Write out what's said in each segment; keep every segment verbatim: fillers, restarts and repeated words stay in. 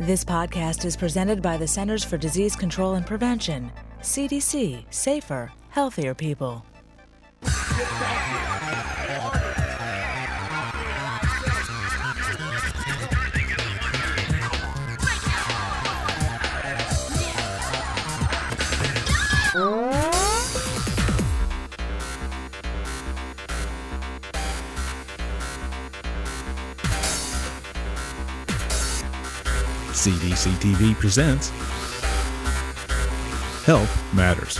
This podcast is presented by the Centers for Disease Control and Prevention. C D C, safer, healthier people. C D C T V presents Health Matters.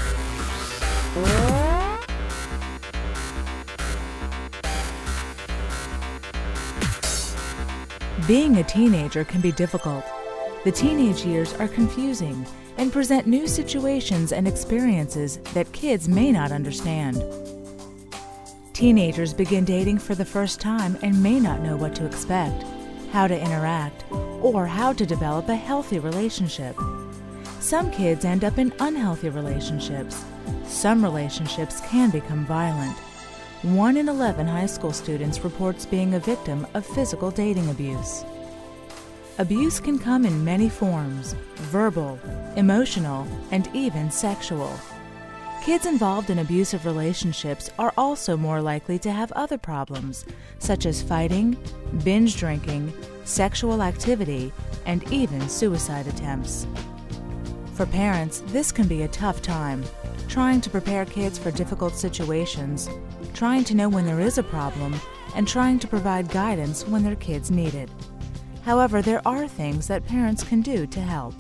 Being a teenager can be difficult. The teenage years are confusing and present new situations and experiences that kids may not understand. Teenagers begin dating for the first time and may not know what to expect, how to interact, or how to develop a healthy relationship. Some kids end up in unhealthy relationships. Some relationships can become violent. One in eleven high school students reports being a victim of physical dating abuse. Abuse can come in many forms: verbal, emotional, and even sexual. Kids involved in abusive relationships are also more likely to have other problems, such as fighting, binge drinking, sexual activity, and even suicide attempts. For parents, this can be a tough time, trying to prepare kids for difficult situations, trying to know when there is a problem, and trying to provide guidance when their kids need it. However, there are things that parents can do to help.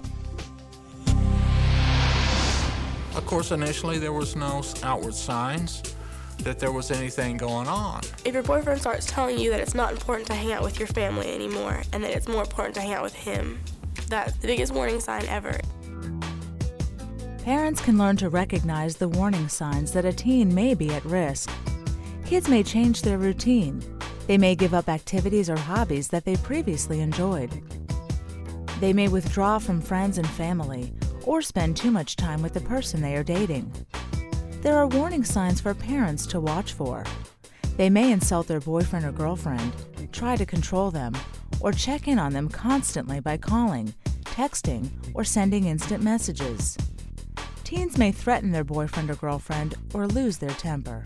Of course, initially there was no outward signs that there was anything going on. If your boyfriend starts telling you that it's not important to hang out with your family anymore and that it's more important to hang out with him, that's the biggest warning sign ever. Parents can learn to recognize the warning signs that a teen may be at risk. Kids may change their routine. They may give up activities or hobbies that they previously enjoyed. They may withdraw from friends and family or spend too much time with the person they are dating. There are warning signs for parents to watch for. They may insult their boyfriend or girlfriend, try to control them, or check in on them constantly by calling, texting, or sending instant messages. Teens may threaten their boyfriend or girlfriend or lose their temper.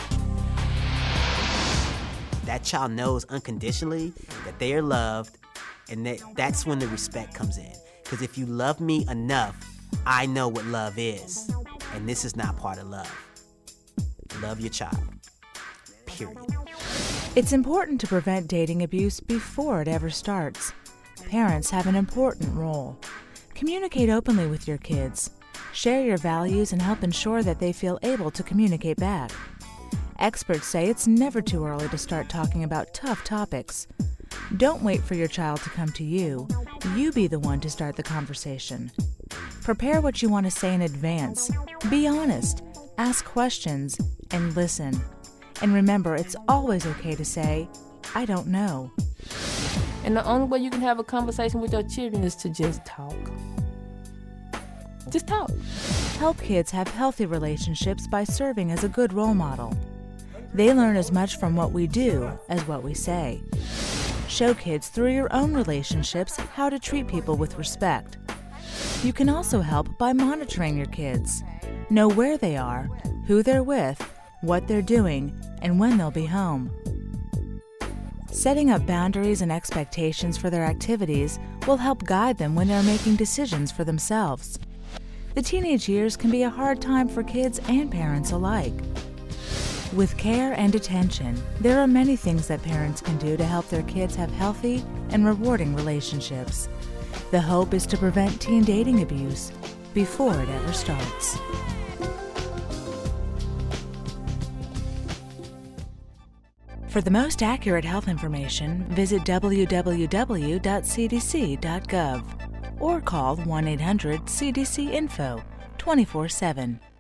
That child knows unconditionally that they are loved, and that that's when the respect comes in. Because if you love me enough, I know what love is, and this is not part of love. Love your child. Period. It's important to prevent dating abuse before it ever starts. Parents have an important role. Communicate openly with your kids. Share your values and help ensure that they feel able to communicate back. Experts say it's never too early to start talking about tough topics. Don't wait for your child to come to you. You be the one to start the conversation. Prepare what you want to say in advance. Be honest. Ask questions and listen. And remember, it's always okay to say, I don't know. And the only way you can have a conversation with your children is to just talk. Just talk. Help kids have healthy relationships by serving as a good role model. They learn as much from what we do as what we say. Show kids through your own relationships how to treat people with respect. You can also help by monitoring your kids. Know where they are, who they're with, what they're doing, and when they'll be home. Setting up boundaries and expectations for their activities will help guide them when they're making decisions for themselves. The teenage years can be a hard time for kids and parents alike. With care and attention, there are many things that parents can do to help their kids have healthy and rewarding relationships. The hope is to prevent teen dating abuse before it ever starts. For the most accurate health information, visit w w w dot c d c dot gov or call one eight hundred C D C info twenty-four seven.